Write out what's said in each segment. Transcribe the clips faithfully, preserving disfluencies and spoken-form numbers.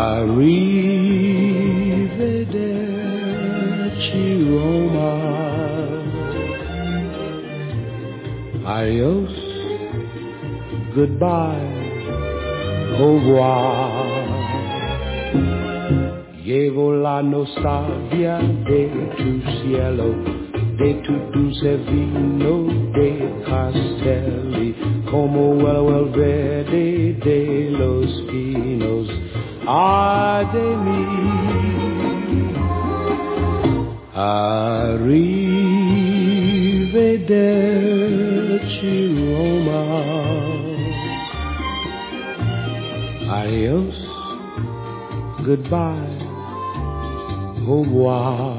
Arrivederci Roma, adios, goodbye, au revoir. Llevo la nostalgia de tu cielo, de tu dulce vino de Castelli, como vuelo el verde de los pinos. Ay de mí, arrivederci Roma, adios, goodbye, au revoir.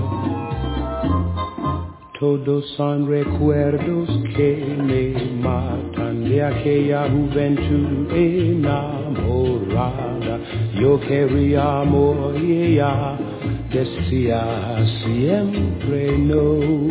Todos son recuerdos que me matan de aquella juventud enamorada. Yo quería amor y ella decía siempre no.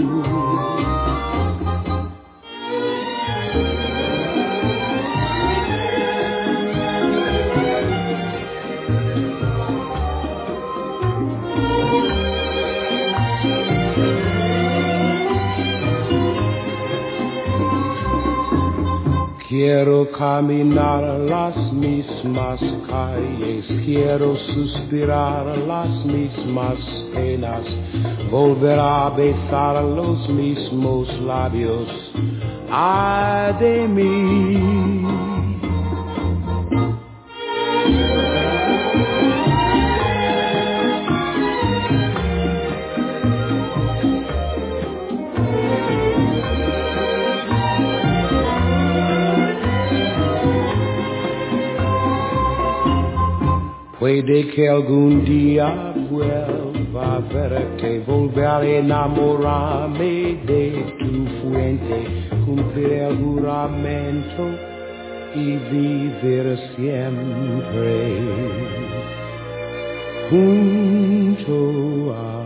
Quiero caminar las mismas calles, quiero suspirar las mismas penas, volver a besar los mismos labios. Ay de mí, puede que algún día vuelva a verte, volver a enamorarme de tu fuente, cumplir el juramento y vivir siempre junto a